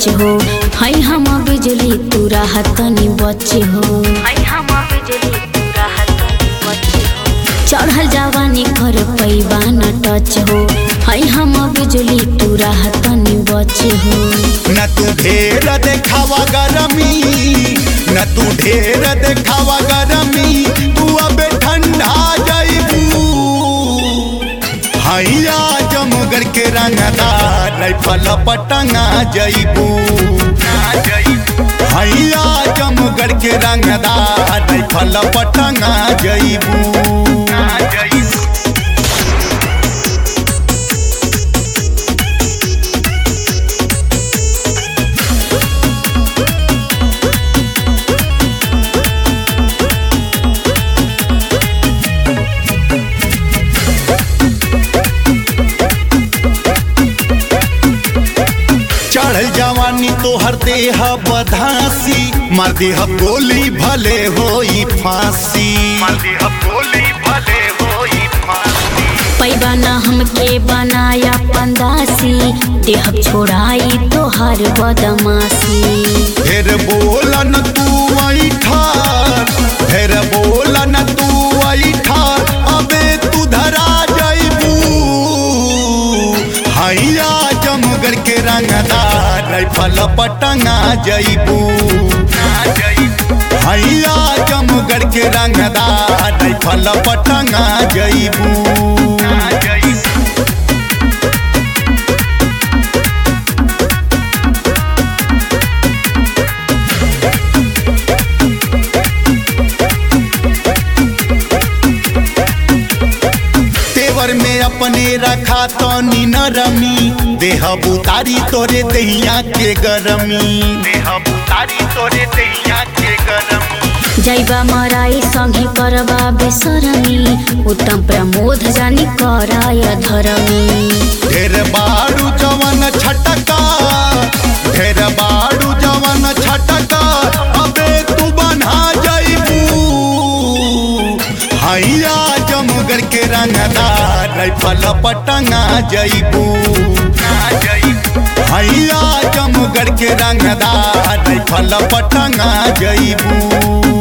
Touch हो। है हम बिजली तू राहत तनी बच हो। चढ़ल जवानी कर पैबा न टच हो। है हम बिजली तू राहत तनी बच हो। न तू ढेर देखावा गरमी, न तू ढेर देखावा गरमी, तू अब ठंडा जाइबू। हैया जमगर के रंगदार राइफल पटंगा जाइबू। हैया जमगर के रंगदार राइफल पटंगा जाइबू। चढ़ल जवानी तोहर देह बधासी, मार देह गोली भले होई फांसी। पैबा न हमके बनाया पंदासी, देह छोड़ाई तोहर बदमाशी। फिर बोला न तू ऐठार, फिर बोला न तू ऐठार, अबे तू धरा जाइबू। हैया जमगर के रंगदार राइफल पटंगा जाइबू। हैया जमगर के रंगदार राइफल पटंगा जाइबू। में अपने रखा तो नरमी, देह बुतारी तोरे दहिया के गरमी। जैबा मराई संगे करबा बेसरमी, उत्तम प्रमोद जानी कराय धरमी। ढेर बाड़ू जवन छटका, ढेर बाड़ू जवन छटका, अबे तू बना जाइबू। हैया जमगर के रंगदार राइफल पटंगा जाइबू। हैया जमगर के रंगदार राइफल पटंगा जाइबू।